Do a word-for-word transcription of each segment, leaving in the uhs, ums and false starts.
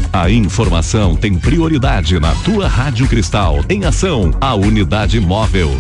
A informação tem prioridade na tua Rádio Cristal. Em ação, a unidade móvel.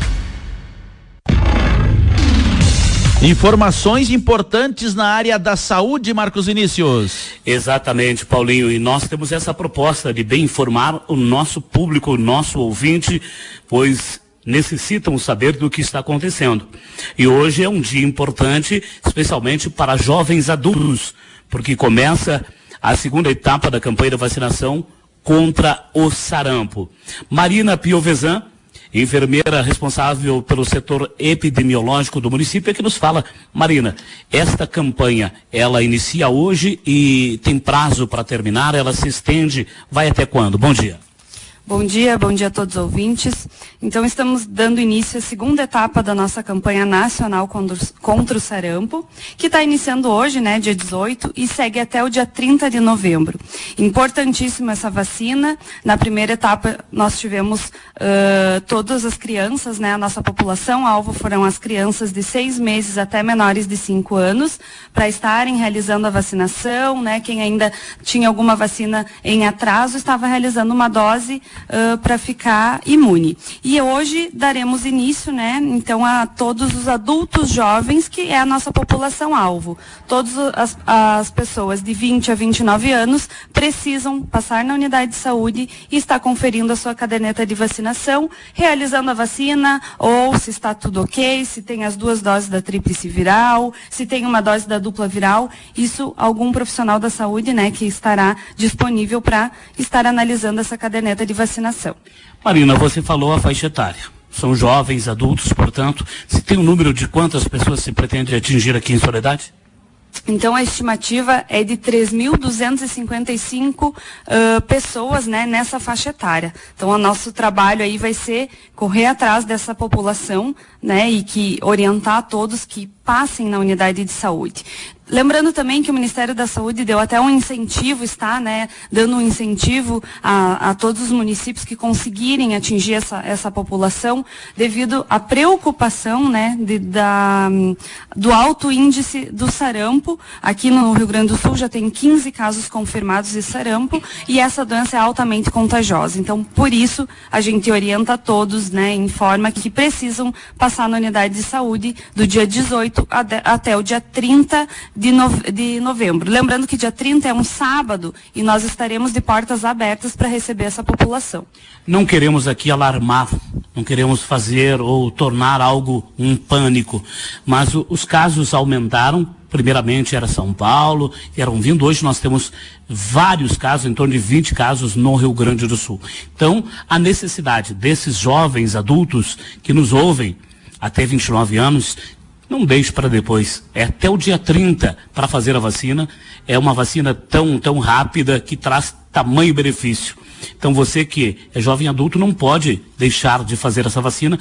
Informações importantes na área da saúde, Marcos Vinícius. Exatamente, Paulinho, e nós temos essa proposta de bem informar o nosso público, o nosso ouvinte, pois necessitam saber do que está acontecendo. E hoje é um dia importante, especialmente para jovens adultos, porque começa a segunda etapa da campanha de vacinação contra o sarampo. Marina Piovesan, enfermeira responsável pelo setor epidemiológico do município, é que nos fala. Marina, esta campanha, ela inicia hoje e tem prazo para terminar, ela se estende, vai até quando? Bom dia. Bom dia, bom dia a todos os ouvintes. Então, estamos dando início à segunda etapa da nossa campanha nacional contra o sarampo, que está iniciando hoje, né, dia dezoito, e segue até o dia trinta de novembro. Importantíssima essa vacina. Na primeira etapa, nós tivemos uh, todas as crianças, né, a nossa população alvo foram as crianças de seis meses até menores de cinco anos, para estarem realizando a vacinação, né, quem ainda tinha alguma vacina em atraso, estava realizando uma dose Uh, para ficar imune. E hoje daremos início, né, então, a todos os adultos jovens, que é a nossa população-alvo. Todas as, as pessoas de vinte a vinte e nove anos precisam passar na unidade de saúde e estar conferindo a sua caderneta de vacinação, realizando a vacina, ou se está tudo ok, se tem as duas doses da tríplice viral, se tem uma dose da dupla viral, isso algum profissional da saúde, né, que estará disponível para estar analisando essa caderneta de vacinação. Vacinação. Marina, você falou a faixa etária. São jovens, adultos, portanto. Se tem um número de quantas pessoas se pretende atingir aqui em Soledade? Então, a estimativa é de três mil duzentos e cinquenta e cinco uh, pessoas, né, nessa faixa etária. Então, o nosso trabalho aí vai ser correr atrás dessa população, né, e que orientar a todos que passem na unidade de saúde. Lembrando também que o Ministério da Saúde deu até um incentivo, está, né, dando um incentivo a, a todos os municípios que conseguirem atingir essa, essa população, devido à preocupação, né, de, da, do alto índice do sarampo. Aqui no Rio Grande do Sul já tem quinze casos confirmados de sarampo, e essa doença é altamente contagiosa. Então, por isso, a gente orienta a todos, né, informa que precisam passar na unidade de saúde do dia dezoito até o dia trinta de novembro. Lembrando que dia trinta é um sábado e nós estaremos de portas abertas para receber essa população. Não queremos aqui alarmar, não queremos fazer ou tornar algo um pânico, mas o, os casos aumentaram. Primeiramente era São Paulo, eram vindo, hoje nós temos vários casos, em torno de vinte casos no Rio Grande do Sul. Então, a necessidade desses jovens adultos que nos ouvem até vinte e nove anos, não deixe para depois, é até o dia trinta para fazer a vacina. É uma vacina tão, tão rápida que traz tamanho benefício. Então você que é jovem adulto não pode deixar de fazer essa vacina.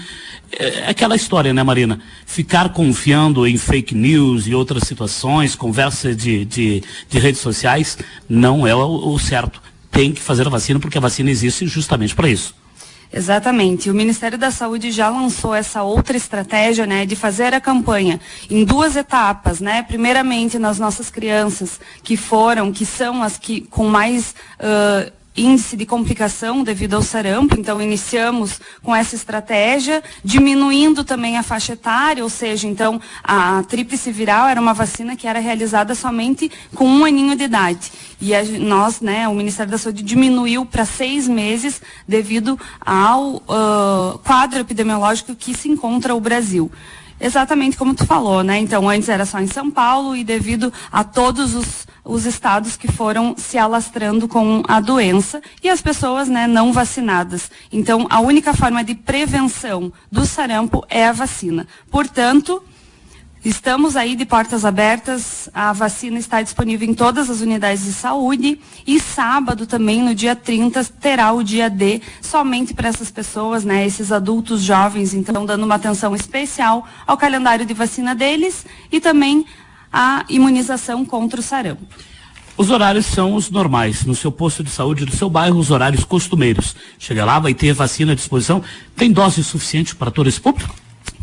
É aquela história, né, Marina? Ficar confiando em fake news e outras situações, conversa de, de, de redes sociais, não é o, o certo. Tem que fazer a vacina, porque a vacina existe justamente para isso. Exatamente. O Ministério da Saúde já lançou essa outra estratégia, né, de fazer a campanha em duas etapas, né? Primeiramente nas nossas crianças, que foram, que são as que com mais uh, índice de complicação devido ao sarampo. Então, iniciamos com essa estratégia, diminuindo também a faixa etária, ou seja, então, a tríplice viral era uma vacina que era realizada somente com um aninho de idade. E a, nós, né, o Ministério da Saúde diminuiu para seis meses devido ao uh, quadro epidemiológico que se encontra o Brasil. Exatamente como tu falou, né? Então, antes era só em São Paulo, e devido a todos os, os estados que foram se alastrando com a doença e as pessoas, né, não vacinadas. Então, a única forma de prevenção do sarampo é a vacina. Portanto, estamos aí de portas abertas, a vacina está disponível em todas as unidades de saúde, e sábado também, no dia trinta, terá o dia D, somente para essas pessoas, né, esses adultos jovens, então dando uma atenção especial ao calendário de vacina deles e também a imunização contra o sarampo. Os horários são os normais, no seu posto de saúde do seu bairro, os horários costumeiros. Chega lá, vai ter vacina à disposição. Tem dose suficiente para todo esse público?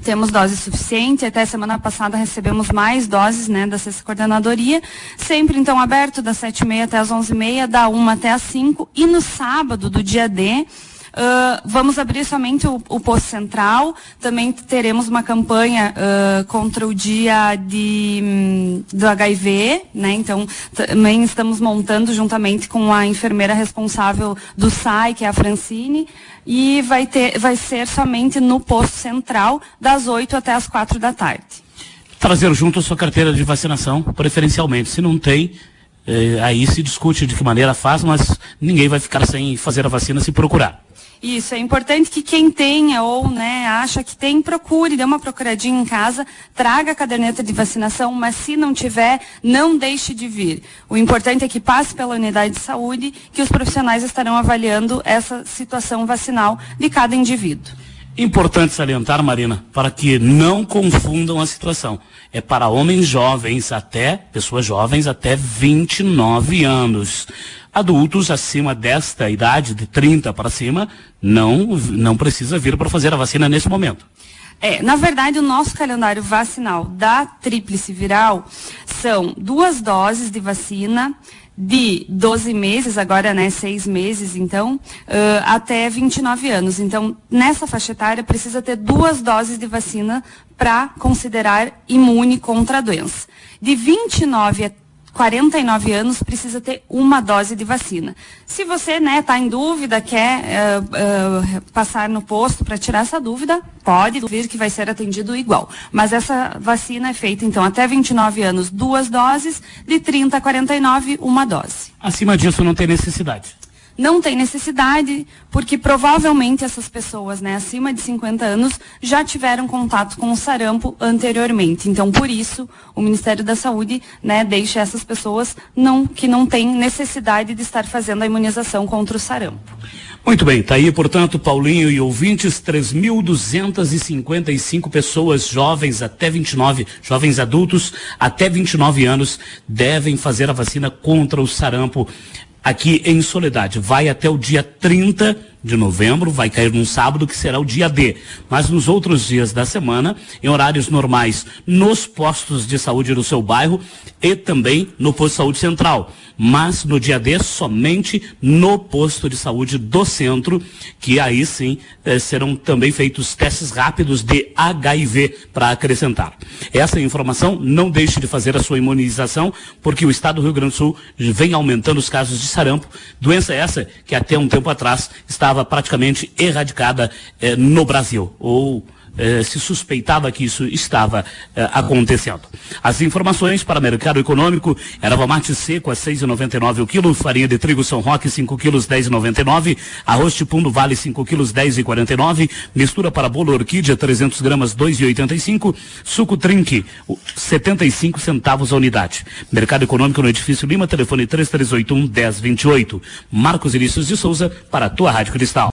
temos dose suficiente. Até semana passada recebemos mais doses, né, da sexta coordenadoria. Sempre, então, aberto das sete e meia até as onze e meia, da uma até as cinco. E no sábado do dia D, Uh, vamos abrir somente o, o posto central. Também teremos uma campanha uh, contra o dia de, um, do H I V, né? Então, também estamos montando juntamente com a enfermeira responsável do S A I, que é a Francine, e vai, ter, vai ser somente no posto central, das oito até as quatro da tarde. Trazer junto a sua carteira de vacinação, preferencialmente. Se não tem, eh, aí se discute de que maneira faz, mas ninguém vai ficar sem fazer a vacina se procurar. Isso, é importante que quem tenha ou, né, acha que tem, procure, dê uma procuradinha em casa, traga a caderneta de vacinação, mas se não tiver, não deixe de vir. O importante é que passe pela unidade de saúde, que os profissionais estarão avaliando essa situação vacinal de cada indivíduo. Importante salientar, Marina, para que não confundam a situação. É para homens jovens até, pessoas jovens até vinte e nove anos. Adultos acima desta idade, de trinta para cima, não, não precisa vir para fazer a vacina nesse momento. É, na verdade, o nosso calendário vacinal da tríplice viral são duas doses de vacina de doze meses, agora, né, seis meses, então, uh, até vinte e nove anos. Então, nessa faixa etária, precisa ter duas doses de vacina para considerar imune contra a doença. De vinte e nove a quarenta e nove anos, precisa ter uma dose de vacina. Se você, né, está em dúvida, quer uh, uh, passar no posto para tirar essa dúvida, pode vir que vai ser atendido igual. Mas essa vacina é feita, então, até vinte e nove anos, duas doses, de trinta a quarenta e nove, uma dose. Acima disso não tem necessidade. Não tem necessidade, porque provavelmente essas pessoas, né, acima de cinquenta anos, já tiveram contato com o sarampo anteriormente. Então, por isso, o Ministério da Saúde, né, deixa essas pessoas não, que não têm necessidade de estar fazendo a imunização contra o sarampo. Muito bem, tá aí, portanto, Paulinho e ouvintes, três mil duzentas e cinquenta e cinco pessoas jovens até vinte e nove, jovens adultos até vinte e nove anos, devem fazer a vacina contra o sarampo aqui em Soledade. Vai até o dia trinta de novembro, vai cair num sábado, que será o dia D. Mas nos outros dias da semana, em horários normais, nos postos de saúde do seu bairro e também no posto de saúde central. Mas no dia D, somente no posto de saúde do centro, que aí sim eh, serão também feitos testes rápidos de H I V para acrescentar. Essa informação, não deixe de fazer a sua imunização, porque o estado do Rio Grande do Sul vem aumentando os casos de sarampo, doença essa que até um tempo atrás estava praticamente erradicada eh, no Brasil, ou Eh, se suspeitava que isso estava eh, acontecendo. As informações para mercado econômico: erva mate seco a seis e noventa e nove o quilo, farinha de trigo São Roque cinco quilos dez e noventa e nove, arroz Tipum do Vale cinco quilos dez e quarenta e nove, mistura para bolo orquídea trezentos gramas dois e oitenta e cinco, suco Trinque setenta e cinco centavos a unidade. Mercado econômico no edifício Lima, telefone três três oito um, um zero dois oito. Marcos Vinícius de Souza para a tua Rádio Cristal.